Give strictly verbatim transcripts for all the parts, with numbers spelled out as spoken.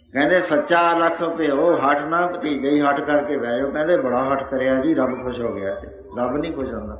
ਕਹਿੰਦੇ ਸੱਚਾ ਲਖ ਭਿਓ ਹੱਠ ਨਾ ਭਤੀਜੇ ਹੀ ਹੱਠ ਕਰਕੇ ਬਹਿ ਜਾਓ। ਕਹਿੰਦੇ ਬੜਾ ਹੱਠ ਕਰਿਆ ਜੀ, ਰੱਬ ਖੁਸ਼ ਹੋ ਗਿਆ। ਰੱਬ ਨਹੀਂ ਖੁਸ਼ ਹੁੰਦਾ।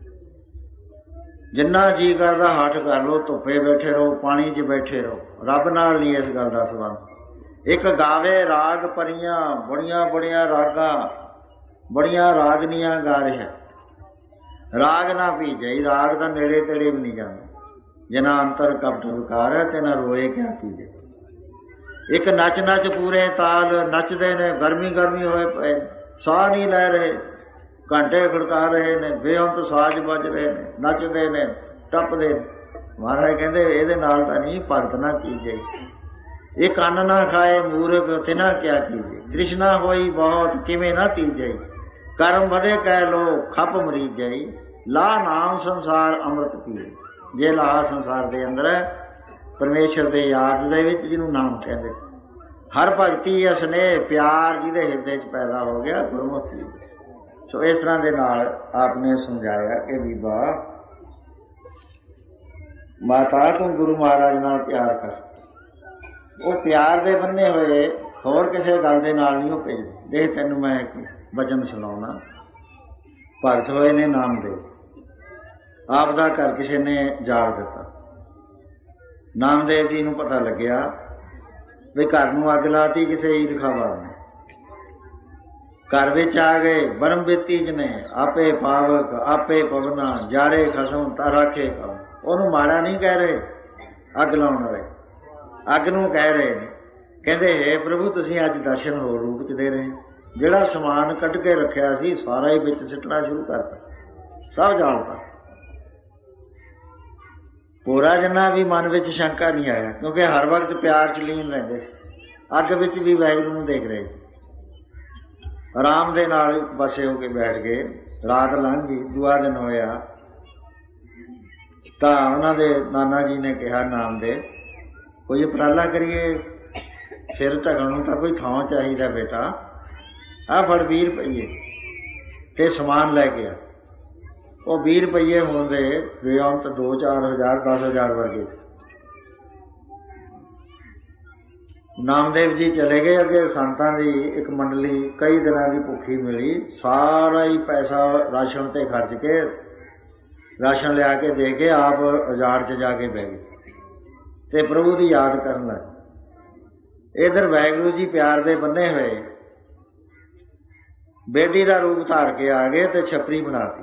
ਜਿੰਨਾ ਜੀ ਕਰਦਾ ਹੱਠ ਕਰ ਲਓ, ਧੁੱਪੇ ਬੈਠੇ ਰਹੋ, ਪਾਣੀ 'ਚ ਬੈਠੇ ਰਹੋ, ਰੱਬ ਨਾਲ ਨਹੀਂ ਇਸ ਗੱਲ ਦਾ ਸੰਬੰਧ। ਇੱਕ ਗਾਵੇ ਰਾਗ ਪਰੀਆਂ, ਬੜੀਆਂ ਬੜੀਆਂ ਰਾਗਾਂ, ਬੜੀਆਂ ਰਾਗਨੀਆਂ ਗਾ ਰਿਹਾ। ਰਾਗ ਨਾ ਭੀਜੇ, ਰਾਗ ਦਾ ਨੇੜੇ ਤੇੜੇ ਵੀ ਨਹੀਂ ਜਾਂਦਾ। ਜਿਨਾ ਅੰਤਰ ਕਪਟ ਵਿਕਾਰ ਹੈ ਤੇ ਨਾ ਰੋਏ ਕਿਆ ਕੀਜੇ। ਇੱਕ ਨੱਚ ਨੱਚ ਪੂਰੇ ਤਾਲ ਨੱਚਦੇ ਨੇ, ਗਰਮੀ ਗਰਮੀ ਹੋਏ ਪਏ, ਸਾਹ ਨਹੀਂ ਲੈ ਰਹੇ, ਘੰਟੇ ਖੜਕਾ ਰਹੇ ਨੇ, ਬੇਅੰਤ ਸਾਜ਼ ਵੱਜ ਰਹੇ ਨੇ, ਨੱਚਦੇ ਨੇ, ਟੱਪਦੇ ਨੇ। ਮਹਾਰਾਜ ਕਹਿੰਦੇ ਇਹਦੇ ਨਾਲ ਤਾਂ ਨਹੀਂ, ਭਗਤ ਨਾ ਕੀਜੇ। ਇਹ ਕੰਨ ਨਾ ਖਾਏ ਮੂਰਖ ਤਿਨਾ ਕਿਆ ਕੀਜੇ। ਤ੍ਰਿਸ਼ਨਾ ਹੋਈ ਬਹੁਤ ਕਿਵੇਂ ਨਾ ਤੀਜੇ। ਕਰਮ ਵਧੇ ਕਹਿ ਲੋ ਖੱਪ ਮਰੀਜ ਜਾਈ। ਲਾ ਨਾਮ ਸੰਸਾਰ ਅੰਮ੍ਰਿਤ ਪੀਏ। ਜੇ ਲਾ ਸੰਸਾਰ ਦੇ ਅੰਦਰ ਪਰਮੇਸ਼ਰ ਦੇ ਯਾਦ ਦੇ ਵਿੱਚ, ਜਿਹਨੂੰ ਨਾਮ ਕਹਿੰਦੇ, ਹਰ ਭਗਤੀ ਅਸਨੇਹ ਪਿਆਰ ਜਿਹਦੇ ਹਿਰਦੇ 'ਚ ਪੈਦਾ ਹੋ ਗਿਆ, ਗੁਰਮੁਖੀ। ਸੋ ਇਸ ਤਰ੍ਹਾਂ ਦੇ ਨਾਲ ਆਪ ਨੇ ਸਮਝਾਇਆ ਕਿ ਬੀਬਾ ਮਾਤਾ ਤੂੰ ਗੁਰੂ ਮਹਾਰਾਜ ਨਾਲ ਪਿਆਰ ਕਰ। ਉਹ ਪਿਆਰ ਦੇ ਬੰਨੇ ਹੋਏ ਹੋਰ ਕਿਸੇ ਗੱਲ ਦੇ ਨਾਲ ਨਹੀਂ ਉਹ ਭੇਜਦੇ। ਦੇਖ ਤੈਨੂੰ ਮੈਂ ਇੱਕ ਵਚਨ ਸੁਣਾਉਣਾ। ਭਗਤ ਹੋਏ ਨੇ ਨਾਮਦੇਵ, ਆਪ ਦਾ ਘਰ ਕਿਸੇ ਨੇ ਜਾਲ ਦਿੱਤਾ। ਨਾਮਦੇਵ ਜੀ ਨੂੰ ਪਤਾ ਲੱਗਿਆ ਵੀ ਘਰ ਨੂੰ ਅੱਗ ਲਾਤੀ ਕਿਸੇ ਈਰਖਾਵਾਦ ਨੇ। ਘਰ ਵਿੱਚ ਆ ਗਏ ਬਰਮ ਬੇਤੀਜ ਨੇ, ਆਪੇ ਪਾਵਕ ਆਪੇ ਪਵਨਾ, ਜਾਰੇ ਖਸਮ ਤਾਂ ਰਾਖੇ ਕਮ। ਉਹਨੂੰ ਮਾੜਾ ਨਹੀਂ ਕਹਿ ਰਹੇ ਅੱਗ ਲਾਉਣ ਵਾਲੇ, ਅੱਗ ਨੂੰ ਕਹਿ ਰਹੇ ਨੇ। ਕਹਿੰਦੇ ਹੇ ਪ੍ਰਭੂ ਤੁਸੀਂ ਅੱਜ ਦਰਸ਼ਨ ਹੋਰ ਰੂਪ 'ਚ ਦੇ ਰਹੇ। ਜਿਹੜਾ ਸਮਾਨ ਕੱਢ ਕੇ ਰੱਖਿਆ ਸੀ ਸਾਰਾ ਹੀ ਵਿੱਚ ਸਿੱਟਣਾ ਸ਼ੁਰੂ ਕਰਤਾ, ਸਭ ਜਾਣਦਾ। ਪੂਰਾ ਜਿੰਨਾ ਵੀ ਮਨ ਵਿੱਚ ਸ਼ੰਕਾ ਨਹੀਂ ਆਇਆ, ਕਿਉਂਕਿ ਹਰ ਵਕਤ ਪਿਆਰ 'ਚ ਲੀਨ ਰਹਿੰਦੇ ਸੀ। ਅੱਗ ਵਿੱਚ ਵੀ ਵਾਹਿਗੁਰੂ ਨੂੰ ਦੇਖ ਰਹੇ ਸੀ। ਆਰਾਮ ਦੇ ਨਾਲ ਇੱਕ ਪਾਸੇ ਹੋ ਕੇ ਬੈਠ ਗਏ। ਰਾਤ ਲੰਘ ਗਈ, ਦੂਆ ਦਿਨ ਹੋਇਆ ਤਾਂ ਉਹਨਾਂ ਦੇ ਨਾਨਾ ਜੀ ਨੇ ਕਿਹਾ ਨਾਮਦੇਵ ਕੋਈ ਉਪਰਾਲਾ ਕਰੀਏ, ਸਿਰ ਢਕਣ ਨੂੰ ਤਾਂ ਕੋਈ ਥਾਂ ਚਾਹੀਦਾ ਬੇਟਾ। ਆਹ ਫੜ ਵੀਹ ਰੁਪਈਏ ਤੇ ਸਮਾਨ ਲੈ ਕੇ ਆ। ਉਹ ਵੀਹ ਰੁਪਈਏ ਹੁੰਦੇ ਬੇਅੰਤ ਦੋ ਚਾਰ ਹਜ਼ਾਰ ਦਸ ਹਜ਼ਾਰ ਵਰਗੇ। ਨਾਮਦੇਵ ਜੀ ਚਲੇ ਗਏ। ਅੱਗੇ ਸੰਤਾਂ ਦੀ ਇੱਕ ਮੰਡਲੀ ਕਈ ਦਿਨਾਂ ਦੀ ਭੁੱਖੀ ਮਿਲੀ। ਸਾਰਾ ਹੀ ਪੈਸਾ ਰਾਸ਼ਨ ਤੇ ਖਰਚ ਕੇ, ਰਾਸ਼ਨ ਲਿਆ ਕੇ ਦੇ ਕੇ ਆਪ ਉਜਾੜ 'ਚ ਜਾ ਕੇ ਬਹਿ ਗਏ ਤੇ ਪ੍ਰਭੂ ਦੀ ਯਾਦ ਕਰਨ ਲੱਗੇ। ਇੱਧਰ ਵਾਹਿਗੁਰੂ ਜੀ ਪਿਆਰ ਦੇ ਬੰਨੇ ਹੋਏ ਬੇਟੀ ਦਾ ਰੂਪ ਧਾਰ ਕੇ ਆ ਗਏ ਤੇ ਛਪਰੀ ਬਣਾਤੀ।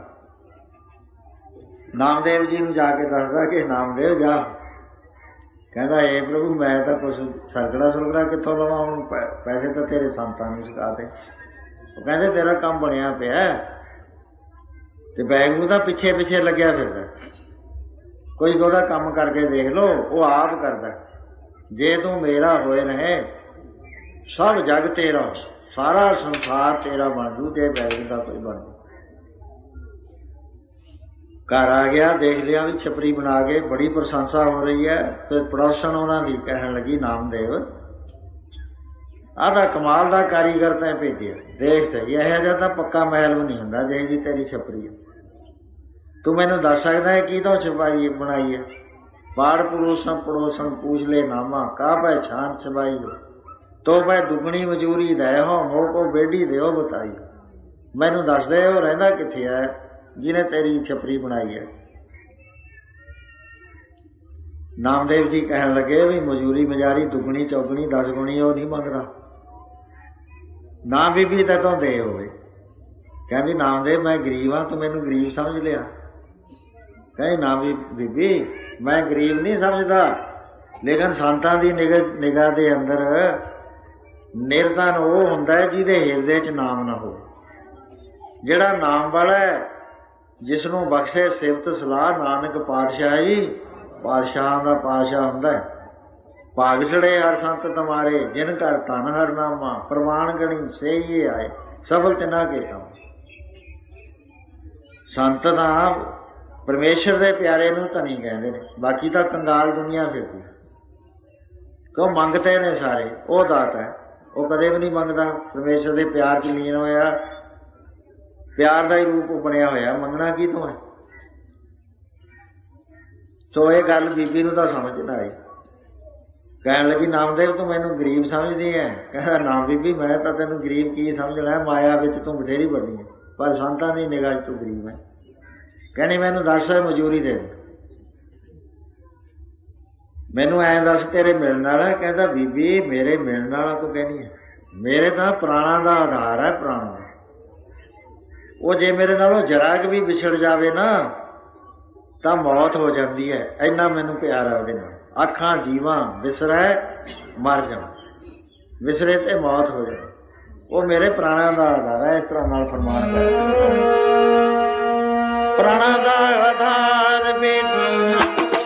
ਨਾਮਦੇਵ ਜੀ ਨੂੰ ਜਾ ਕੇ ਦੱਸਦਾ ਕਿ ਨਾਮਦੇਵ ਜਾ। ਕਹਿੰਦਾ ਇਹ ਪ੍ਰਭੂ ਮੈਂ ਤਾਂ ਕੁਛ ਸਰਕੜਾ ਸੁਰਕੜਾ ਕਿੱਥੋਂ ਲਵਾਂ, ਹੁਣ ਪੈਸੇ ਤਾਂ ਤੇਰੇ ਸੰਤਾਂ ਨੂੰ ਸਿਖਾਤੇ। ਉਹ ਕਹਿੰਦੇ ਤੇਰਾ ਕੰਮ ਬਣਿਆ ਪਿਆ ਤੇ ਵਾਹਿਗੁਰੂ ਦਾ ਪਿੱਛੇ ਪਿੱਛੇ ਲੱਗਿਆ ਫਿਰਦਾ। ਕੋਈ ਉਹਦਾ ਕੰਮ ਕਰਕੇ ਦੇਖ ਲਓ, ਉਹ ਆਪ ਕਰਦਾ। ਜੇ ਤੂੰ ਮੇਰਾ ਹੋਏ ਰਹੇ ਸਭ ਜਗ ਤੇਰਾ, ਸਾਰਾ ਸੰਸਾਰ ਤੇਰਾ ਬਣ ਜੂ ਜੇ ਵਾਹਿਗੁਰੂ ਦਾ ਕੋਈ ਬਣ ਜੂ। ਘਰ ਆ ਗਿਆ, ਦੇਖ ਲਿਆ ਵੀ ਛਪਰੀ ਬਣਾ ਕੇ, ਬੜੀ ਪ੍ਰਸ਼ੰਸਾ ਹੋ ਰਹੀ ਹੈ। ਫਿਰ ਪੜੋਸਣ ਉਹਨਾਂ ਦੀ ਕਹਿਣ ਲੱਗੀ ਨਾਮਦੇਵ ਆਹ ਤਾਂ ਕਮਾਲ ਦਾ ਕਾਰੀਗਰ ਤੈਂ ਭੇਜਿਆ। ਦੇਖ ਤੇ ਇਹੋ ਜਿਹਾ ਤਾਂ ਪੱਕਾ ਮਹਿਲ ਵੀ ਨਹੀਂ ਹੁੰਦਾ ਜਿਹੀ ਜੀ ਤੇਰੀ ਛਪਰੀ ਹੈ। ਤੂੰ ਮੈਨੂੰ ਦੱਸ ਸਕਦਾ ਹੈ ਕਿਹਦੋਂ ਛਪਾਈ ਬਣਾਈ ਹੈ? ਪਾੜ ਪੜੋਸਣ ਪੜੋਸਣ ਪੂਛ ਲੈ ਨਾਮਾ, ਕਾ ਪਹਿਛਾਨ ਛਪਾਈ ਹੋ ਤੋ ਮੈਂ ਦੁਗਣੀ ਮਜ਼ਦੂਰੀ ਦੇ ਹੋ ਮੋ ਕੋ ਬੇਡੀ ਦਿਓ ਬਤਾਈ। ਮੈਨੂੰ ਦੱਸ ਦੇ ਉਹ ਰਹਿੰਦਾ ਕਿੱਥੇ ਹੈ ਜਿਹਨੇ ਤੇਰੀ ਛਪਰੀ ਬਣਾਈ ਹੈ। ਨਾਮਦੇਵ ਜੀ ਕਹਿਣ ਲੱਗੇ ਵੀ ਮਜ਼ਦੂਰੀ ਮਜ਼ਾਰੀ ਦੁਗਣੀ ਚੌਗਣੀ ਦਸ ਗੁਣੀ ਉਹ ਨਹੀਂ ਮੰਗਦਾ, ਨਾ ਬੀਬੀ ਤੈਨੂੰ ਦੇ ਹੋਵੇ। ਕਹਿੰਦੀ ਨਾਮਦੇਵ ਮੈਂ ਗਰੀਬ ਹਾਂ, ਤੂੰ ਮੈਨੂੰ ਗਰੀਬ ਸਮਝ ਲਿਆ। ਕਹਿੰਦੀ ਨਾ ਵੀ ਬੀਬੀ ਮੈਂ ਗਰੀਬ ਨਹੀਂ ਸਮਝਦਾ, ਲੇਕਿਨ ਸੰਤਾਂ ਦੀ ਨਿਗਾਹ ਨਿਗਾਹ ਦੇ ਅੰਦਰ ਨਿਰਧਨ ਉਹ ਹੁੰਦਾ ਜਿਹਦੇ ਹਿਰਦੇ 'ਚ ਨਾਮ ਨਾ ਹੋਵੇ। ਜਿਹੜਾ ਨਾਮ ਵਾਲਾ ਜਿਸ ਨੂੰ ਬਖਸ਼ੇ ਸਿਫਤ ਸਲਾਹ ਨਾਨਕ ਪਾਤਸ਼ਾਹੀ, ਪਾਤਸ਼ਾਹਾਂ ਦਾ ਪਾਤਸ਼ਾਹ ਹੁੰਦਾ ਹੈ। ਭਾਗ ਚੜੇ ਹਰ ਸੰਤ ਤੁਮਾਰੇ, ਜਿਨ ਘਰ ਧਨ ਹਰ ਨਾਮਾ, ਪ੍ਰਵਾਨ ਗਣੀ ਸੇ ਹੀ ਆਏ ਸਫਲ ਤਿਨਾ ਕੇ ਕੰਮ। ਸੰਤ ਦਾ ਪਰਮੇਸ਼ਰ ਦੇ ਪਿਆਰੇ ਨੂੰ ਧਨੀ ਕਹਿੰਦੇ ਨੇ, ਬਾਕੀ ਤਾਂ ਕੰਗਾਲ ਦੁਨੀਆ ਫਿਰਦੀ। ਕਿਉਂ ਮੰਗਤੇ ਨੇ ਸਾਰੇ, ਉਹ ਦਾਤ ਹੈ, ਉਹ ਕਦੇ ਵੀ ਨਹੀਂ ਮੰਗਦਾ। ਪਰਮੇਸ਼ਰ ਦੇ ਪਿਆਰ 'ਚ ਲੀਨ ਹੋਇਆ, ਪਿਆਰ ਦਾ ਹੀ ਰੂਪ ਬਣਿਆ ਹੋਇਆ, ਮੰਗਣਾ ਕੀ ਤੋਂ ਹੈ। ਸੋ ਇਹ ਗੱਲ ਬੀਬੀ ਨੂੰ ਤਾਂ ਸਮਝ ਨਾ ਆਈ। ਕਹਿਣ ਲੱਗੀ ਨਾਮਦੇਵ ਤੂੰ ਮੈਨੂੰ ਗਰੀਬ ਸਮਝਦੀ ਹੈ? ਕਹਿੰਦਾ ਨਾ ਬੀਬੀ, ਮੈਂ ਤਾਂ ਤੈਨੂੰ ਗਰੀਬ ਕੀ ਸਮਝਣਾ, ਮਾਇਆ ਵਿੱਚ ਤੂੰ ਬਥੇਰੀ ਵੱਡੀ ਹੈ, ਪਰ ਸੰਤਾਂ ਦੀ ਨਿਗਾਹ 'ਚ ਤੂੰ ਗਰੀਬ ਹੈ। ਕਹਿੰਦੀ ਮੈਨੂੰ ਦੱਸ ਮਜ਼ਦੂਰੀ ਦੇ, ਮੈਨੂੰ ਐਂ ਦੱਸ ਤੇਰੇ ਮਿਲਣ ਵਾਲਾ? ਕਹਿੰਦਾ ਬੀਬੀ ਮੇਰੇ ਮਿਲਣ ਵਾਲਾ ਤੂੰ ਕਹਿੰਦੀ ਹੈ, ਮੇਰੇ ਤਾਂ ਪ੍ਰਾਣਾਂ ਦਾ ਆਧਾਰ ਹੈ, ਪ੍ਰਾਣਾਂ ਦਾ। ਉਹ ਜੇ ਮੇਰੇ ਨਾਲੋਂ ਜਰਾ ਕੁ ਵੀ ਵਿਛੜ ਜਾਵੇ ਨਾ ਤਾਂ ਮੌਤ ਹੋ ਜਾਂਦੀ ਹੈ, ਇੰਨਾ ਮੈਨੂੰ ਪਿਆਰ ਹੈ ਉਹਦੇ ਨਾਲ। ਅੱਖਾਂ ਜੀਵਾਂ ਵਿਸਰੈ ਮਰ ਜਾਵਾਂ, ਵਿਸਰੇ ਤੇ ਮੌਤ ਹੋ ਜਾਵੇ, ਉਹ ਮੇਰੇ ਪ੍ਰਾਣਾਂ ਦਾ ਆਧਾਰ ਹੈ। ਇਸ ਤਰ੍ਹਾਂ ਨਾਲ ਫਰਮਾਨ ਕਰ ਪ੍ਰਾਣਾਂ ਦਾ ਆਧਾਰ ਬੇਟੀ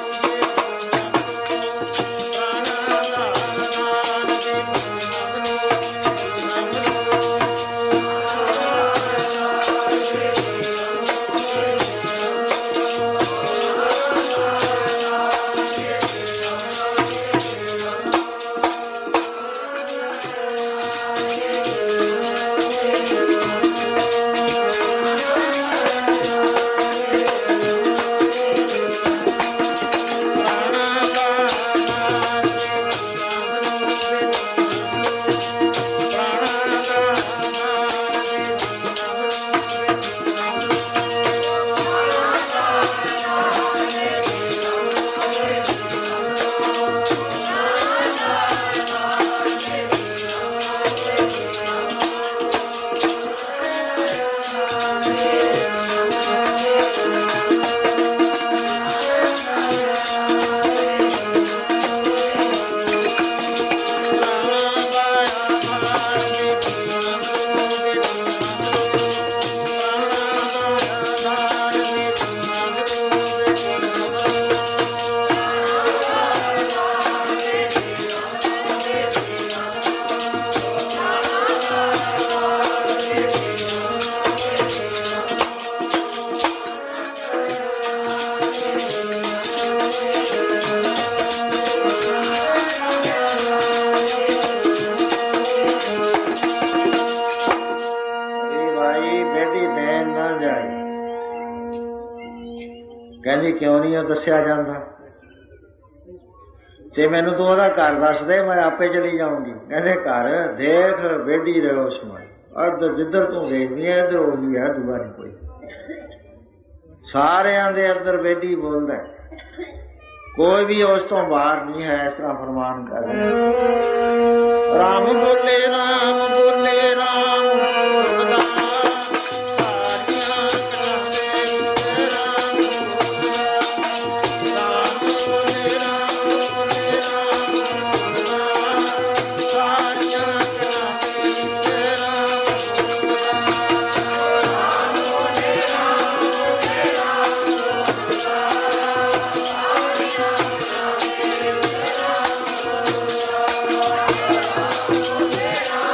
ਕਹਿੰਦੀ ਕਿਉਂ ਨਹੀਂ ਉਹ ਦੱਸਿਆ ਜਾਂਦਾ? ਤੇ ਮੈਨੂੰ ਤੂੰ ਉਹਦਾ ਘਰ ਦੱਸ ਦੇ, ਮੈਂ ਆਪੇ ਚਲੀ ਜਾਊਂਗੀ। ਕਹਿੰਦੇ ਘਰ ਦੇਖ ਵੇਡੀ ਰਹੋ ਸਮਾਈ, ਅਰਧ ਜਿੱਧਰ ਤੂੰ ਦੇਖਦੀ ਹੈ ਇੱਧਰ ਉਹੀ ਹੈ, ਦੂਆ ਨਹੀਂ ਕੋਈ। ਸਾਰਿਆਂ ਦੇ ਅੰਦਰ ਵੇਡੀ ਬੋਲਦਾ, ਕੋਈ ਵੀ ਉਸ ਤੋਂ ਬਾਹਰ ਨਹੀਂ ਹੈ। ਇਸ ਤਰ੍ਹਾਂ ਫਰਮਾਨ ਕਰ ਰਾਮ ਬੋਲੇ ਰਾਮ ਬੋਲੇ ਰਾਮ Yeah.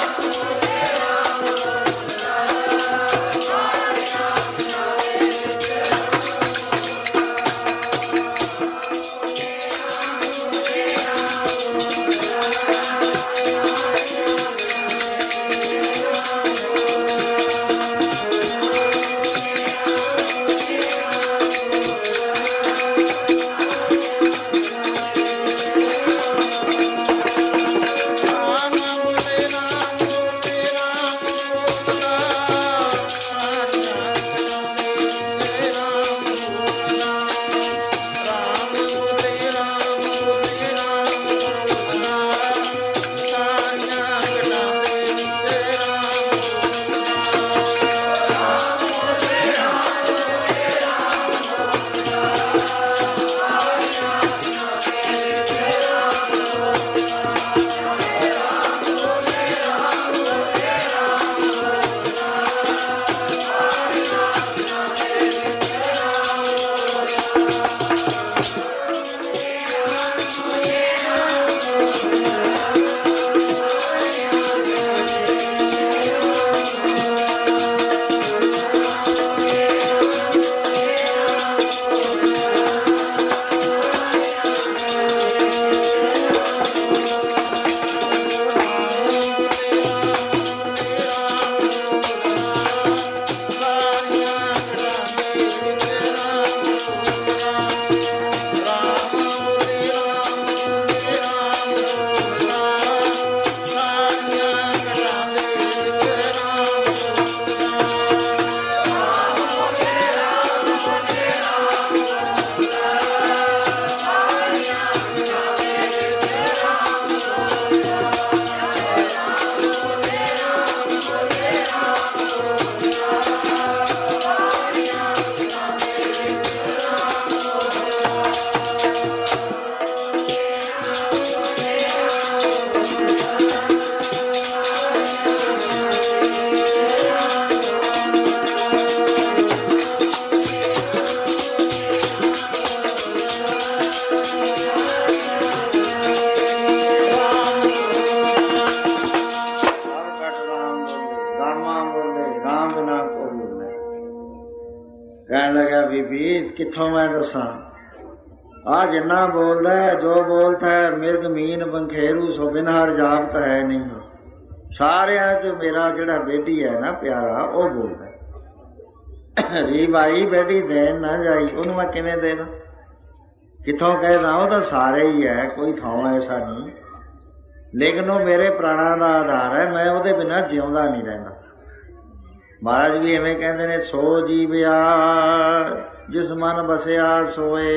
बीबी कित्थों मैं दसां आ जिन्ना बोलदा जो बोलता है मिर्ग मीन बंखेरू सो बिन हर जापत है नहीं। सारियां च मेरा जिहड़ा बेटी है ना प्यारा वो बोलदा री भाई बेटी देन ना जाई उहनूं मैं किवें दे दां कित्थों कहदा वो तो सारे ही है कोई थां ऐसा नहीं लेकिन वो मेरे प्राणा का आधार है मैं वो बिना जिउंदा नहीं रहिंदा। महाराज भी इवें कहते ने सो जीविया जिस मन बसिया सोए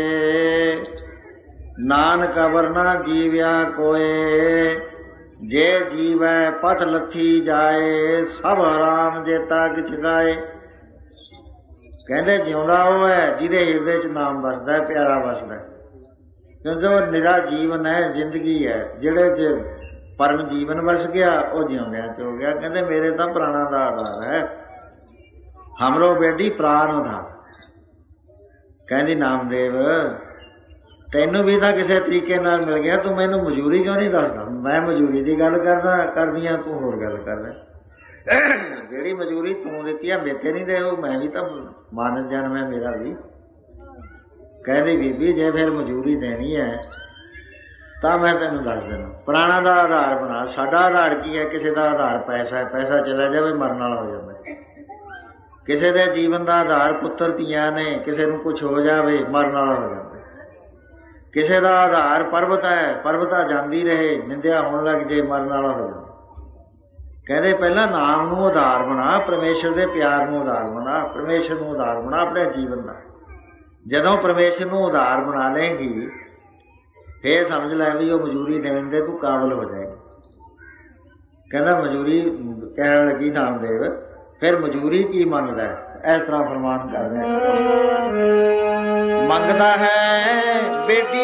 नानक अवर ना जीविया कोए जे जीवै पथ लथी जाए सब हराम जेता किछ गाए। कहते जिउंदा वो है जिहदे हिरदे च नाम वसदा है प्यारा वसदा है क्योंकि वो निरा जीवन है जिंदगी है जिहड़े च परम जीवन वस गया वो जिउंदियां च हो गया। कहते मेरे तो प्राणा का आधार है हमरो बेटी प्राण उधार। कहती नामदेव तैनू भी तो किसी तरीके नाल मिल गया तू मैनू मजूरी क्यों नहीं दसदा। मैं मजूरी की गल करदा करदियां तू होर गल करदा जिहड़ी मजूरी तू दित्ती है मेते नहीं दे मैं भी तो मानस जन्म है मेरा भी। कहती बीबी जे फिर मजूरी देनी है तो मैं तेन दस देना प्राणा का आधार बना। साडा आधार की है किसी का आधार पैसा है पैसा चला जाए मरन वाला हो जाए किसी के जीवन का आधार पुत्र धीआं ने किसी को कुछ हो जाए मरन वाला हो जाए किसी का आधार पर्वत है पर्वता जाती रहे निंदिया होने लग जाए मरन वाला हो जाए। कहते पहला नाम नूं आधार बना परमेश्वर के प्यार नूं आधार बना परमेश्वर नूं आधार बना अपने जीवन का। जदों परमेश्वर नूं आधार बना लेगी फिर समझ लै भी वो मजूरी देने दे तू काबल हो जाएगी। कहना मजूरी कहने लगी नामदेव फिर मजूरी की मंगदा है इस तरह फरमान कर रहे मंगदा है बेटी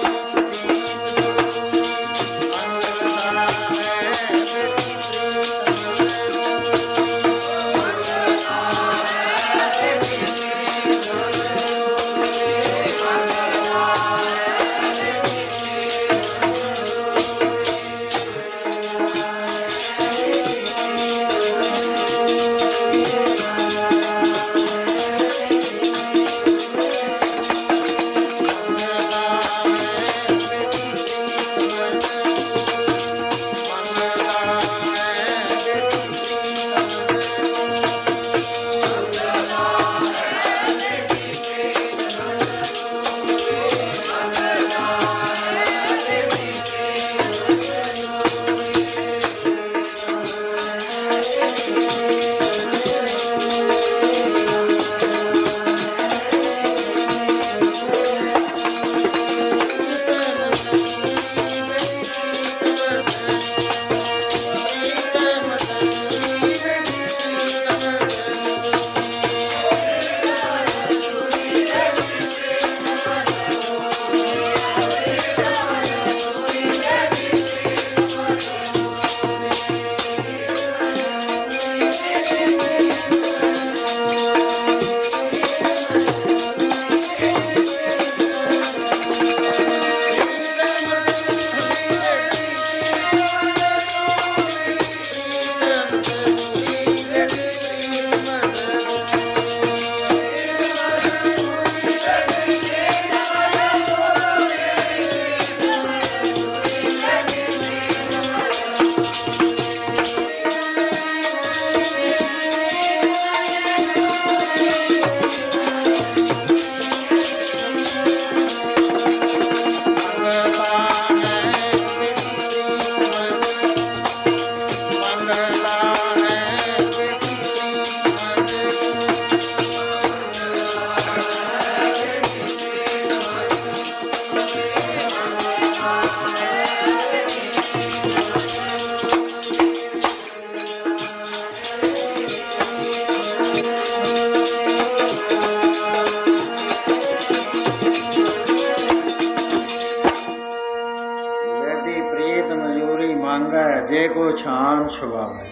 जे को छान छुपावे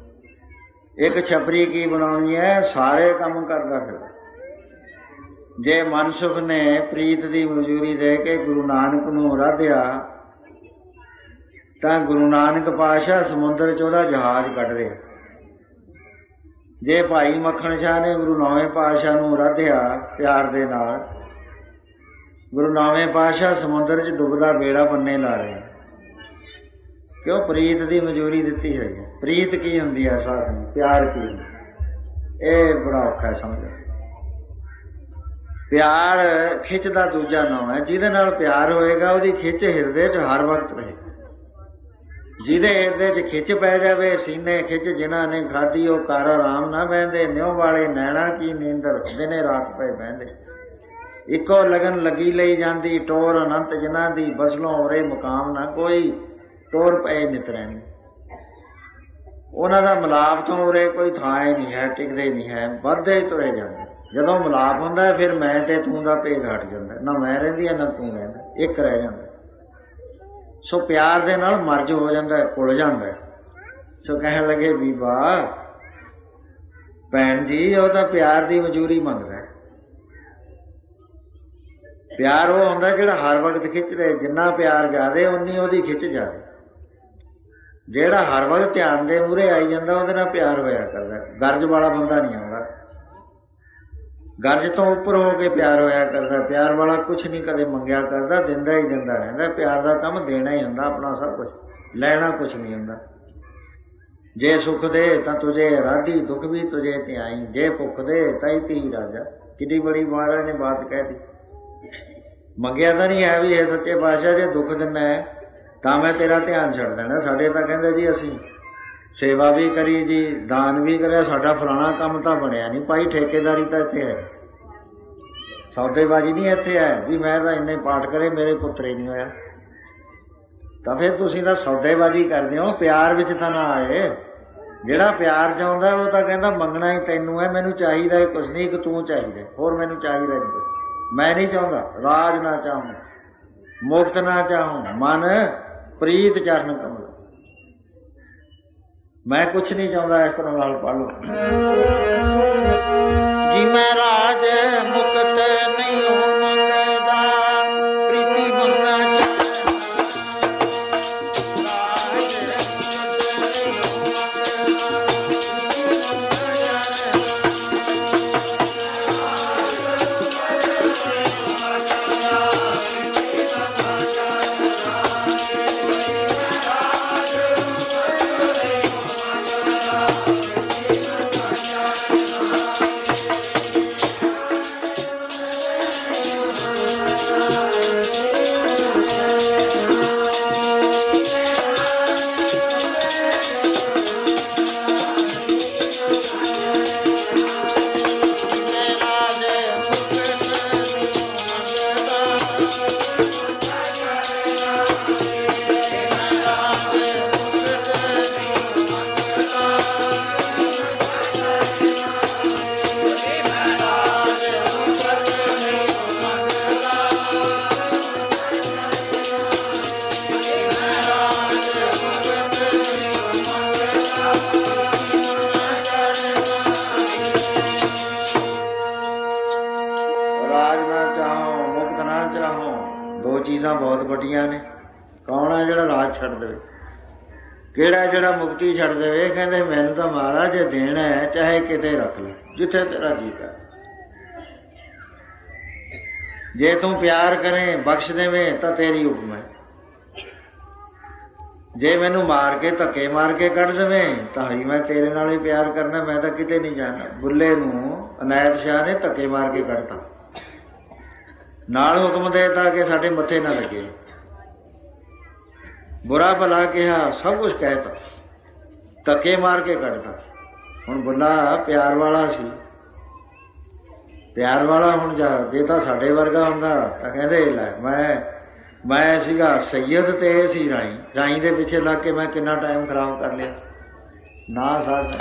एक छपरी की बनानी है सारे काम करता फिर जे मनसुख ने प्रीत की मजूरी दे के गुरु नानक नूं राधिया तां गुरु नानक पातशाह समुद्र च ओहदा जहाज कढ रहा ਜੇ ਭਾਈ ਮੱਖਣ ਸ਼ਾਹ ਨੇ ਗੁਰੂ ਨੌਵੇਂ ਪਾਤਸ਼ਾਹ ਨੂੰ ਰਾਧਿਆ ਪਿਆਰ ਦੇ ਨਾਲ, ਗੁਰੂ ਨੌਵੇਂ ਪਾਤਸ਼ਾਹ ਸਮੁੰਦਰ 'ਚ ਡੁੱਬਦਾ ਬੇੜਾ ਬੰਨੇ ਲਾ ਰਹੇ, ਕਿਉਂ? ਪ੍ਰੀਤ ਦੀ ਮਨਜ਼ੂਰੀ ਦਿੱਤੀ ਹੋਈ ਹੈ। ਪ੍ਰੀਤ ਕੀ ਹੁੰਦੀ ਹੈ ਸਾਥ ਨੂੰ, ਪਿਆਰ ਕੀ ਹੁੰਦਾ, ਇਹ ਬੜਾ ਔਖਾ ਸਮਝ। ਪਿਆਰ ਖਿੱਚ ਦਾ ਦੂਜਾ ਨਾਮ ਹੈ। ਜਿਹਦੇ ਨਾਲ ਪਿਆਰ ਹੋਏਗਾ ਉਹਦੀ ਖਿੱਚ ਹਿਰਦੇ 'ਚ ਹਰ ਵਕਤ ਰਹੇ। ਜਿਹਦੇ ਹਿਰਦੇ 'ਚ ਖਿੱਚ ਪੈ ਜਾਵੇ, ਸੀਨੇ ਖਿੱਚ ਜਿਨ੍ਹਾਂ ਨੇ ਖਾਧੀ ਉਹ ਕਰ ਆਰਾਮ ਨਾ ਬਹਿੰਦੇ, ਨਿਉ ਵਾਲੇ ਨੈਣਾ ਕੀ ਨੀਂਦਰ ਦਿਨੇ ਰਾਤ ਪਏ ਬਹਿੰਦੇ। ਇੱਕੋ ਲਗਨ ਲੱਗੀ ਲਈ ਜਾਂਦੀ, ਟੋਰ ਅਨੰਤ ਜਿਨ੍ਹਾਂ ਦੀ ਬਸਲੋਂ ਉਰੇ ਮੁਕਾਮ ਨਾ ਕੋਈ, ਟੋਰ ਪਏ ਨਿਤ ਰਹਿੰਦੇ। ਉਹਨਾਂ ਦਾ ਮਿਲਾਪ ਤੋਂ ਉਰੇ ਕੋਈ ਥਾਂ ਹੀ ਨਹੀਂ ਹੈ, ਟਿਕਦੇ ਨਹੀਂ ਹੈ, ਵੱਧਦੇ ਹੀ ਤੁਰੇ ਜਾਂਦੇ। ਜਦੋਂ ਮਿਲਾਪ ਹੁੰਦਾ ਫਿਰ ਮੈਂ ਤੇ ਤੂੰ ਦਾ ਭੇਦ ਹਟ ਜਾਂਦਾ, ਨਾ ਮੈਂ ਰਹਿੰਦੀ ਹੈ ਨਾ ਤੂੰ ਰਹਿੰਦਾ, ਇੱਕ ਰਹਿ ਜਾਂਦਾ। ਸੋ ਪਿਆਰ ਦੇ ਨਾਲ ਮਰਜ ਹੋ ਜਾਂਦਾ, ਘੁਲ ਜਾਂਦਾ। ਸੋ ਕਹਿਣ ਲੱਗੇ ਬੀਬਾ ਭੈਣ ਜੀ ਉਹ ਤਾਂ ਪਿਆਰ ਦੀ ਮਨਜ਼ੂਰੀ ਮੰਗਦਾ। ਪਿਆਰ ਉਹ ਹੁੰਦਾ ਜਿਹੜਾ ਹਰ ਵਕਤ ਖਿੱਚ ਰਿਹਾ। ਜਿੰਨਾ ਪਿਆਰ ਜ਼ਿਆਦੇ ਉਨੀ ਉਹਦੀ ਖਿੱਚ ਜ਼ਿਆਦੇ। ਜਿਹੜਾ ਹਰ ਵਕਤ ਧਿਆਨ ਦੇ ਮੂਹਰੇ ਆਈ ਜਾਂਦਾ ਉਹਦੇ ਨਾਲ ਪਿਆਰ ਹੋਇਆ ਕਰਦਾ। ਗਰਜ ਵਾਲਾ ਬੰਦਾ ਨਹੀਂ ਆਉਂਦਾ, ਗਰਜ ਤੋਂ ਉੱਪਰ ਹੋ ਕੇ ਪਿਆਰ ਹੋਇਆ ਕਰਦਾ। ਪਿਆਰ ਵਾਲਾ ਕੁਛ ਨਹੀਂ ਕਦੇ ਮੰਗਿਆ ਕਰਦਾ, ਦਿੰਦਾ ਹੀ ਦਿੰਦਾ ਰਹਿੰਦਾ। ਪਿਆਰ ਦਾ ਕੰਮ ਦੇਣਾ ਹੀ ਹੁੰਦਾ, ਆਪਣਾ ਸਭ ਕੁਛ, ਲੈਣਾ ਕੁਛ ਨਹੀਂ ਹੁੰਦਾ। ਜੇ ਸੁੱਖ ਦੇ ਤਾਂ ਤੁਝੇ ਰਾਧੀ, ਦੁੱਖ ਵੀ ਤੁਝੇ ਤੇ ਆਈ, ਜੇ ਭੁੱਖ ਦੇ ਤਾਈ ਤੀ ਰਾਜਾ। ਕਿੰਨੀ ਬੜੀ ਮਹਾਰਾਜ ਨੇ ਬਾਤ ਕਹਿ ਦਿੱਤੀ। ਮੰਗਿਆ ਤਾਂ ਨਹੀਂ ਹੈ ਵੀ ਇਹ ਸੱਚੇ ਪਾਤਸ਼ਾਹ ਜੇ ਦੁੱਖ ਦਿੰਦਾ ਹੈ ਤਾਂ ਮੈਂ ਤੇਰਾ ਧਿਆਨ ਛੱਡ ਦੇਣਾ। ਸਾਡੇ ਤਾਂ ਕਹਿੰਦੇ ਜੀ ਅਸੀਂ ਸੇਵਾ ਵੀ ਕਰੀ ਜੀ, ਦਾਨ ਵੀ ਕਰਿਆ, ਸਾਡਾ ਫਲਾਣਾ ਕੰਮ ਤਾਂ ਬਣਿਆ ਨਹੀਂ। ਭਾਈ ਠੇਕੇਦਾਰੀ ਤਾਂ ਇੱਥੇ ਹੈ, ਸੌਦੇਬਾਜ਼ੀ ਨਹੀਂ ਇੱਥੇ ਹੈ ਵੀ ਮੈਂ ਤਾਂ ਇੰਨੇ ਪਾਠ ਕਰੇ ਮੇਰੇ ਪੁੱਤਰੇ ਨਹੀਂ ਹੋਇਆ। ਤਾਂ ਫਿਰ ਤੁਸੀਂ ਤਾਂ ਸੌਦੇਬਾਜ਼ੀ ਕਰਦੇ ਹੋ, ਪਿਆਰ ਵਿੱਚ ਤਾਂ ਨਾ ਆਏ। ਜਿਹੜਾ ਪਿਆਰ ਚਾਹੁੰਦਾ ਉਹ ਤਾਂ ਕਹਿੰਦਾ ਮੰਗਣਾ ਹੀ ਤੈਨੂੰ ਹੈ, ਮੈਨੂੰ ਚਾਹੀਦਾ ਹੈ ਕੁਛ ਨਹੀਂ, ਇੱਕ ਤੂੰ ਚਾਹੀਦਾ, ਹੋਰ ਮੈਨੂੰ ਚਾਹੀਦਾ ਨਹੀਂ ਕੁਛ। ਮੈਂ ਨਹੀਂ ਚਾਹੁੰਦਾ ਰਾਜ ਨਾ ਚਾਹੂੰ, ਮੁਕਤ ਨਾ ਚਾਹੂੰ, ਮਨ ਪ੍ਰੀਤ ਚਰਨ ਕਮਲ। ਮੈਂ ਕੁਛ ਨਹੀਂ ਚਾਹੁੰਦਾ। ਇਸ ਤਰ੍ਹਾਂ ਨਾਲ ਪੜ੍ਹ ਲਓ ਜੀ। ਮੈਂ ਰਾਜ ਮੁਕਤ ਨਹੀਂ ਮੰਗਦਾ, ਪ੍ਰੀਤੀ ਮੰਗਾ ਬਹੁਤ ਵੱਡੀਆਂ ਨੇ। ਕੌਣ ਹੈ ਜਿਹੜਾ ਰਾਜ ਛੱਡ ਦੇਵੇ? ਕਿਹੜਾ ਜਿਹੜਾ ਮੁਕਤੀ ਛੱਡ ਦੇਵੇ? ਕਹਿੰਦੇ ਮੈਨੂੰ ਤਾਂ ਮਹਾਰਾਜ ਜੇ ਦੇਣਾ ਹੈ ਚਾਹੇ ਕਿਤੇ ਰੱਖ ਲੈ, ਜਿੱਥੇ ਤੇਰਾ ਜੀ ਕਰ। ਜੇ ਤੂੰ ਪਿਆਰ ਕਰੇ ਬਖਸ਼ ਦੇਵੇਂ ਤਾਂ ਤੇਰੀ ਹੁਕਮ ਹੈ। ਜੇ ਮੈਨੂੰ ਮਾਰ ਕੇ ਧੱਕੇ ਮਾਰ ਕੇ ਕੱਢ ਦੇਵੇਂ ਤਾਂ ਹੀ ਮੈਂ ਤੇਰੇ ਨਾਲ ਹੀ ਪਿਆਰ ਕਰਨਾ, ਮੈਂ ਤਾਂ ਕਿਤੇ ਨਹੀਂ ਜਾਣਾ। ਬੁੱਲੇ ਨੂੰ ਅਨਾਇਤ ਸ਼ਾਹ ਨੇ ਧੱਕੇ ਮਾਰ ਕੇ ਕੱਢਤਾ, ਨਾਲ ਹੁਕਮ ਦੇਤਾ ਕਿ ਸਾਡੇ ਮੱਥੇ ਨਾ ਲੱਗੇ। ਬੁਰਾ ਭਲਾ ਕਿਹਾ, ਸਭ ਕੁਛ ਕਹਿਤਾ, ਧੱਕੇ ਮਾਰ ਕੇ ਕੱਢਤਾ। ਹੁਣ ਬੁੱਲਾ ਪਿਆਰ ਵਾਲਾ ਸੀ, ਪਿਆਰ ਵਾਲਾ ਹੁਣ ਜਾ ਜੇ ਤਾਂ ਸਾਡੇ ਵਰਗਾ ਹੁੰਦਾ ਤਾਂ ਕਹਿੰਦੇ ਲੈ ਮੈਂ ਮੈਂ ਸੀਗਾ ਸੈਯਦ ਤੇ ਇਹ ਸੀ ਰਾਈ, ਰਾਈ ਦੇ ਪਿੱਛੇ ਲੱਗ ਕੇ ਮੈਂ ਕਿੰਨਾ ਟਾਈਮ ਖਰਾਬ ਕਰ ਲਿਆ। ਨਾ ਸਾਧ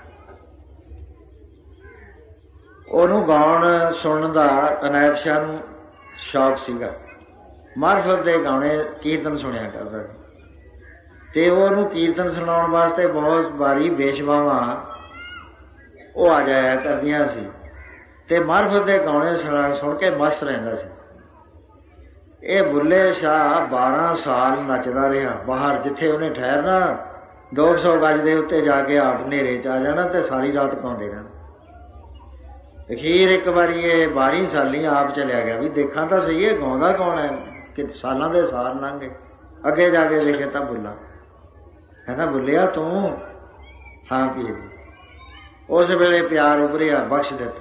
ਉਹਨੂੰ ਗਾਉਣ ਸੁਣਨ ਦਾ ਅਨਾਇਤ ਸ਼ਾਹ ਨੂੰ ਸ਼ੌਕ ਸੀਗਾ। ਮਾਰਫਤ ਦੇ ਗਾਉਣੇ ਕੀਰਤਨ ਸੁਣਿਆ ਕਰਦਾ ਸੀ ਤੇ ਉਹਨੂੰ ਕੀਰਤਨ ਸੁਣਾਉਣ ਵਾਸਤੇ ਬਹੁਤ ਵਾਰੀ ਬੇਸ਼ਵਾਵਾਂ ਉਹ ਆ ਜਾਇਆ ਕਰਦੀਆਂ ਸੀ ਤੇ ਮਾਰਫਤ ਦੇ ਗਾਉਣੇ ਸੁਣ ਕੇ ਮਸਤ ਰਹਿੰਦਾ ਸੀ। ਇਹ ਬੁੱਲੇ ਸ਼ਾਹ ਬਾਰਾਂ ਸਾਲ ਨੱਚਦਾ ਰਿਹਾ ਬਾਹਰ, ਜਿੱਥੇ ਉਹਨੇ ਠਹਿਰਨਾ दो सौ गज के उत्ते जाके आप नेरे च आ जाना तो सारी रात गाँदे रहना। अखीर एक बारी ये बारह साली आप चलिया गया भी देखा तो सही है गाँदा कौन है कि सालों के साल लंघ गए। अगे जाके देखे तो बुला कहना बुलिया तू हाँ पी उस वेले प्यार उभरिया बख्श दिता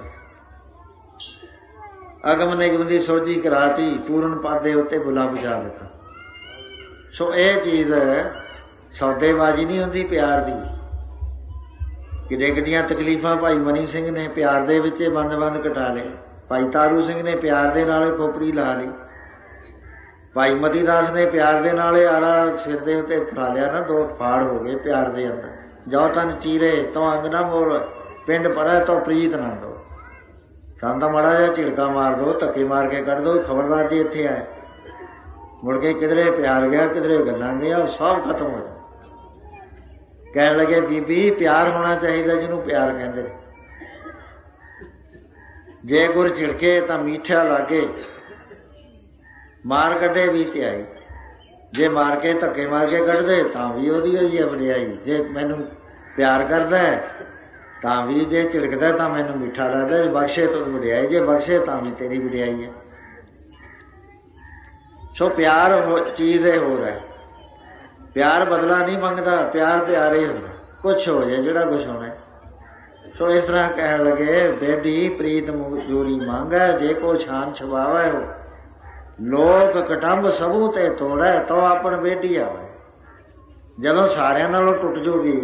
अगम निगम की सोझी कराती पूर्ण पादे उत्ते बुला बुझा दिता। सो ये चीज़ सौदेबाजी नहीं होंदी प्यार की किड्डियां किड्डियां तकलीफां भाई मनी सिंह ने प्यार दे विच बंद बंद कटा ले। भाई तारू सिंह ने प्यार दे नाल खोपड़ी ला ली। भाई मती दास ने प्यार दे नाल आरा सिर दे उत्ते फड़ा लिया ना दो फाड़ हो गए प्यार दे अंदर। जाओ तन चीरे तो अंग ना मोड़ पिंड परा तो प्रीत ना दो सन तो माड़ा जहा झिड़का मार दो धक्के मार के कढ़ दो खबरदार जी इत्थे आए मुड़ के किधरे प्यार गया किधरे गल्लां गया सब खत्म हो जाए। कह लगे बीबी प्यार होना चाहिए जिन्हों प्यार कहते जे गुर झिड़के तो मीठा लागे मार कढ़े भी त्याई जे मार के धक्के मार के कढ़ दे तो भी वही हुई है वडियाई। जे मैनू प्यार करता है तो भी जे झिड़कता तो मैनू मीठा लगता जे बख्शे तो वडियाई जे बख्शे तो भी तेरी वडियाई है। सो प्यार हो चीज़ है हो रहा है प्यार बदला नहीं मंगता प्यार प्यार ही होता कुछ हो जाए जोड़ा कुछ होना। सो इस तरह कह लगे बेडी प्रीत मजूरी मांगा जे को छान छुपावा हो लोक कटंब सबू ते तोड़ा तो अपन बेटी आवे। जदों सारियां नालों टुट जूगी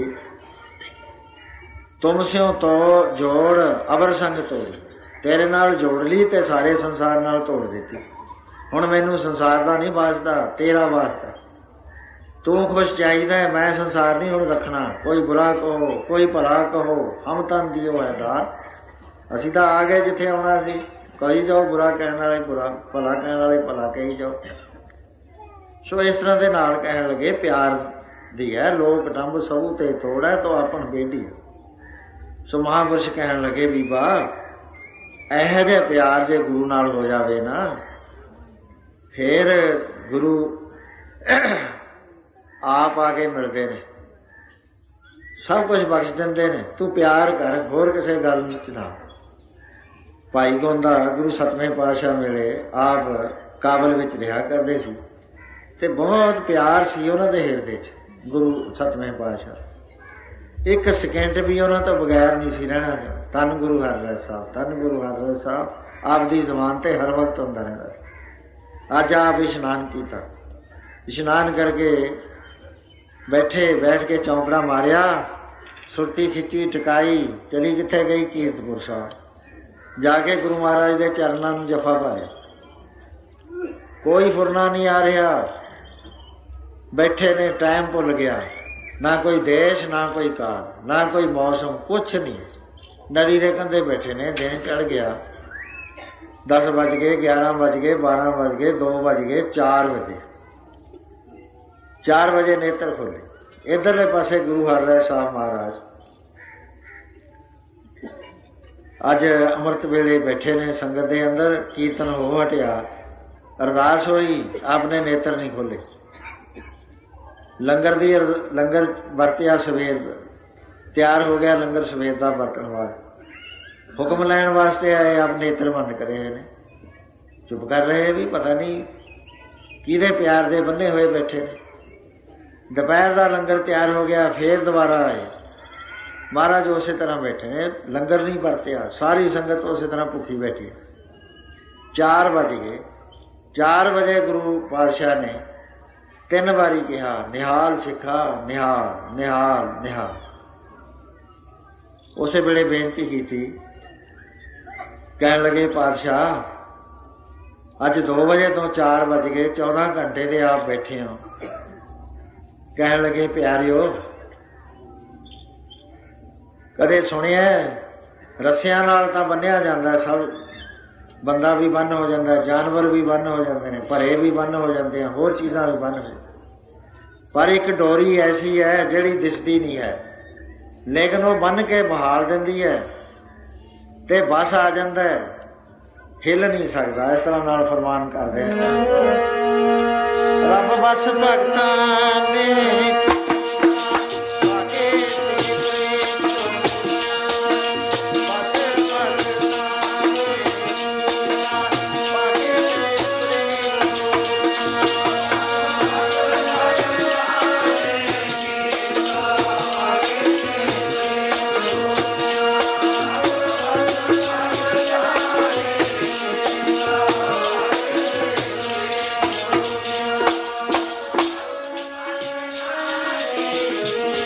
तुम स्यों तो जोड़ अबर संग तोड़ तेरे नाल जोड़ ली ते सारे संसार नाल तोड़ देती। हुण मैनू संसार का नहीं वास्ता तेरा वास्ता तू खुश चाहिए मैं संसार नहीं हुण रखना। कोई बुरा कहो कोई भला कहो हम तन दियो है दार असीं तां आ गए जिथे आउणा सी कही जाओ बुरा कहने वाले बुरा भला कहने वाले भला कही जाओ। सो इस तरह के नाल कहन लगे प्यार दी है लोक डंब सबू ते तोड़ है तो अपन बेटी। सो महापुरुष कहन लगे बीबा इहो जिहा प्यार जे गुरु नाल हो जावे ना फिर गुरु आप आके मिलते ने सब कुछ बख्श देंदे ने तू प्यार कर होर किसी गल ना। भाई गोंदा गुरु सतवें पातशाह मिले आप काबल विच रहा करते सी ते बहुत प्यार सी उन्हां दे हिरदे च गुरु सतवें पातशाह एक सेकेंड भी उन्हां तो बगैर नहीं सी रहना। धन गुरु हरराय साहब धन गुरु हरराय साहब आप दी जबान ते हर वक्त हुंदा रहिंदा। अज आप इशनान किया इशनान करके बैठे बैठ के चौंकड़ा मारिया सुरती खिंची टकाई चली जिथे गई कीरतपुर साहब जाके गुरु महाराज के चरणों में जफा पाया। कोई फुरना नहीं आ रहा बैठे ने टाइम भुल गया ना कोई देश ना कोई काल ना कोई मौसम कुछ नहीं। नदी के कंधे बैठे ने दिन चढ़ गया दस बज गए ग्यारह बज गए बारह बज गए दो बज गए चार बजे चार बजे नेत्र खोले। इधरले पासे गुरु हरराय साहब महाराज अज अमृत वेले बैठे ने संगत के अंदर कीर्तन हो हटिया अरदास हुई आपने नेत्र नहीं खोले। लंगर दी लंगर वरतिया सवेर तैयार हो गया लंगर सवेर का वरतन वास्ते हुक्म लैन वास्ते आए आप नेत्र बंद करे हुए ने चुप कर रहे भी पता नहीं किदे प्यार दे बन्ने हुए बैठे ने। दोपहर का लंगर तैयार हो गया फिर दोबारा आए महाराज उस तरह बैठे ने लंगर नहीं वरतिया सारी संगत उस तरह भुखी बैठी। चार बज गए चार बजे गुरु पातशाह ने तीन बारी कहा निहाल सिखा निहाल निहाल निहाल। उस वेले बेनती की थी कह लगे पातशाह अज दो बजे तो चार बज गए चौदह घंटे के आप बैठे हो। कह लगे प्यारियो कदे सुनिया रस्सियां नाल तां बन्निया जांदा सब बंदा भी बंन हो जाता जानवर भी बंन हो जाते हैं भरे भी बंन हो जाते हैं होर चीज़ां भी बंन हो पर एक डोरी ऐसी है जिहड़ी दिसदी नहीं है लेकिन वो बन के बहाल दिंदी है ते बस आ जाता है हिल नहीं सकता। इस तरह नाल फरमान करते हैं रब बस भगतां दे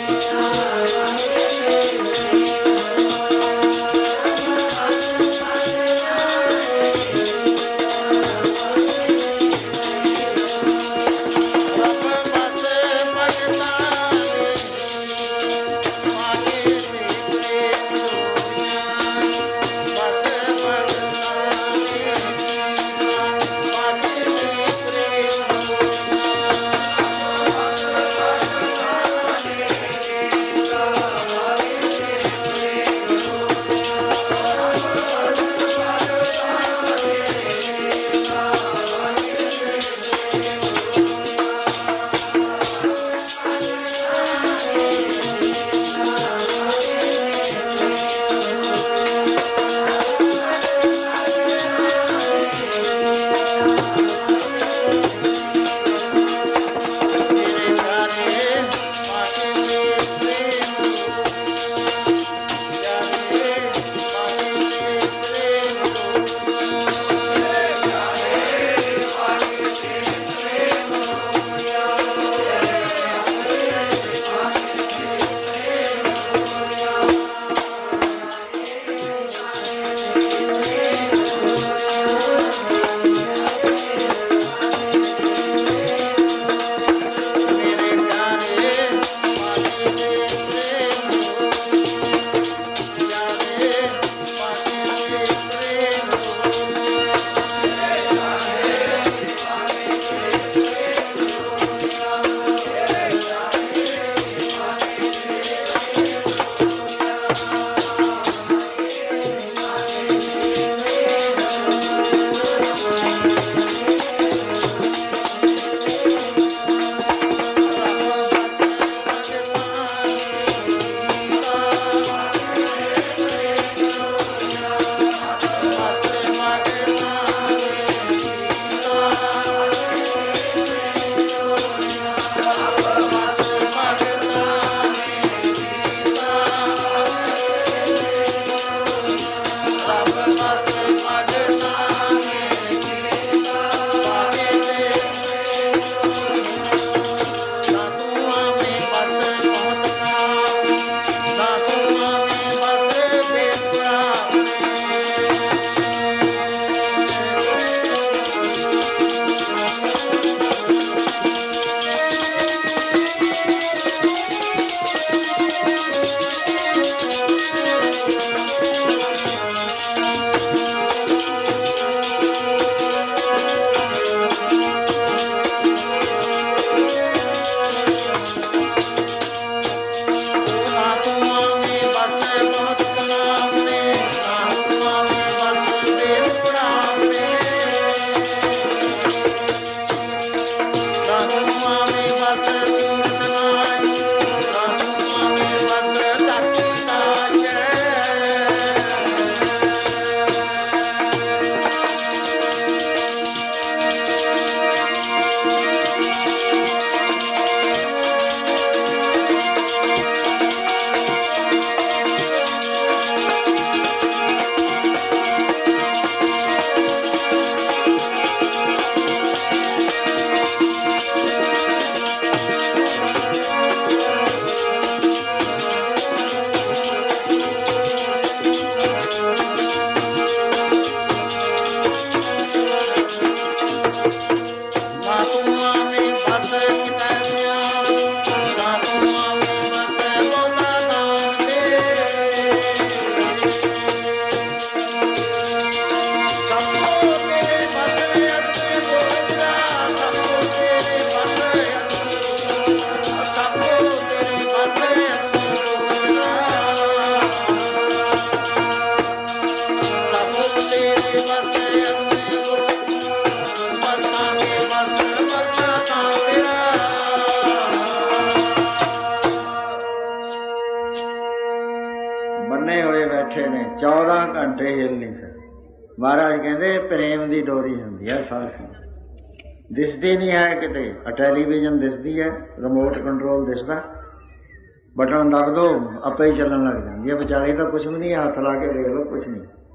चौदह घंटे हिल नहीं सकते। महाराज कहते प्रेम की डोरी होंगी है साथ दिसती नहीं है किते। टैलीविजन दिसती है, रिमोट कंट्रोल दिसदा, बटन दब दो आपे ही चलन लग जाती है। विचारी तो कुछ भी नहीं, हथ ला के देख लो कुछ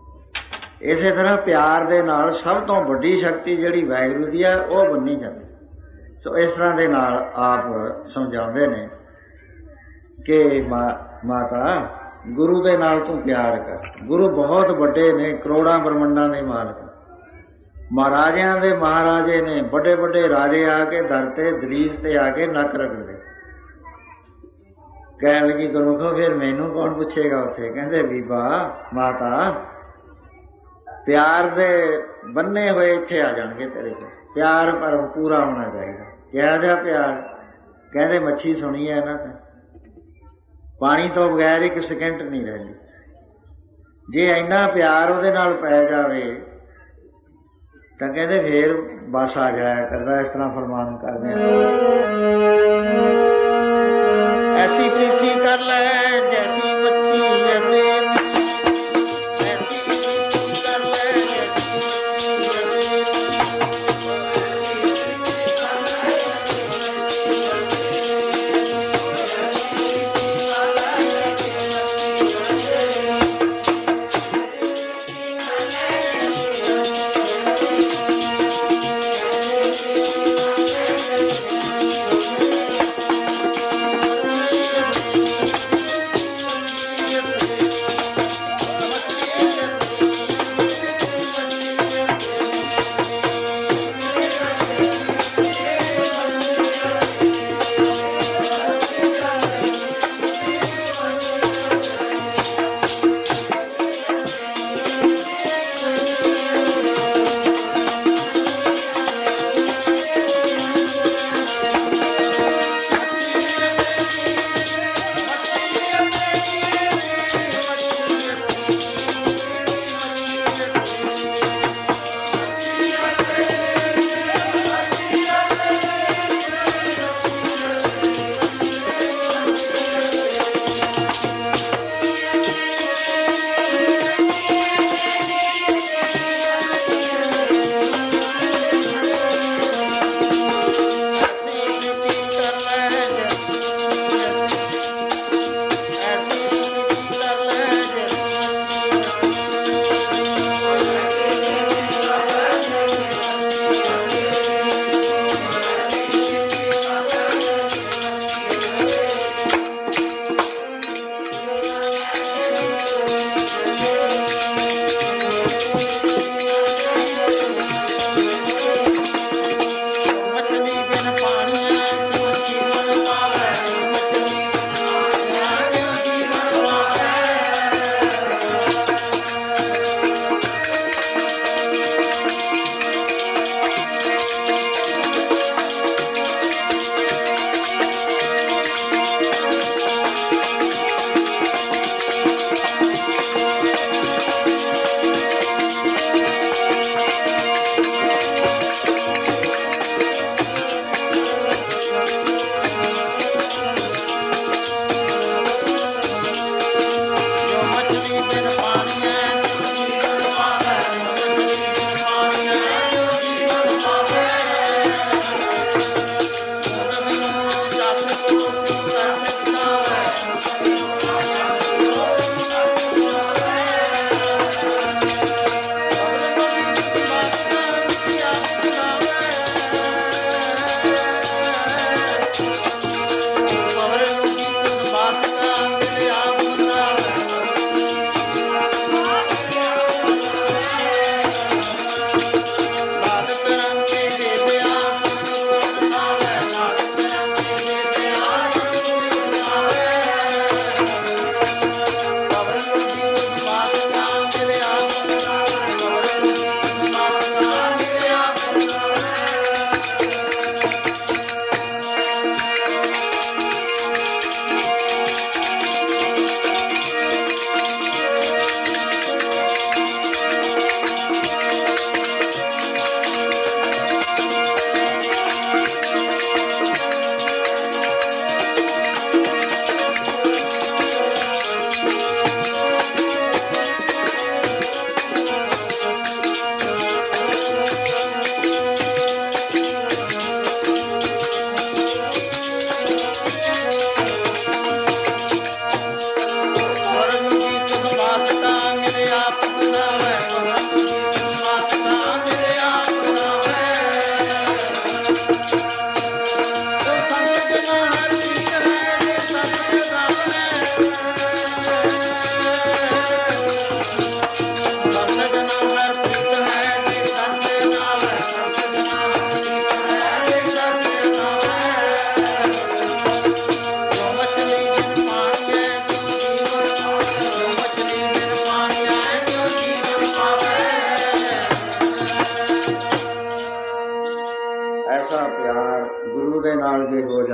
नहीं। इस तरह प्यार दे नाल सब तो वड्डी शक्ति जिहड़ी वाहिगुरू दी है वह बन्नी जाती। सो इस तरह के नाल आप समझाते ने कि मा, माता गुरु दे नाल तू प्यार कर। गुरु बहुत बड़े ने, करोड़ां ब्रह्मंडां दे मालक, महाराजियां दे महाराजे ने, बड़े बड़े राजे आके दर ते दलीस ते आके नक रगड़दे। कहन लगी गुरमुखो फिर मैनू कौन पुछेगा उत्थे? कहंदे बीबा माता प्यार दे बन्ने हुए इत्थे आ जाणगे तेरे को। प्यार पर पूरा होना चाहिए। किहा जा प्यार? कहंदे मच्छी सुनी है ना, पानी तो बगैर एक सेकंड नहीं रहिंदी। जे इन्ना प्यार उहदे नाल पै जावे तां कहंदे फिर बस आ जाया करदा। इस तरह फरमान करदे ऐसी प्रीति कर ले जैसी मच्छी अते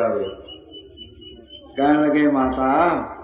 ਜਾਵੇ। ਕਹਿਣ ਲੱਗੇ ਮਾਤਾ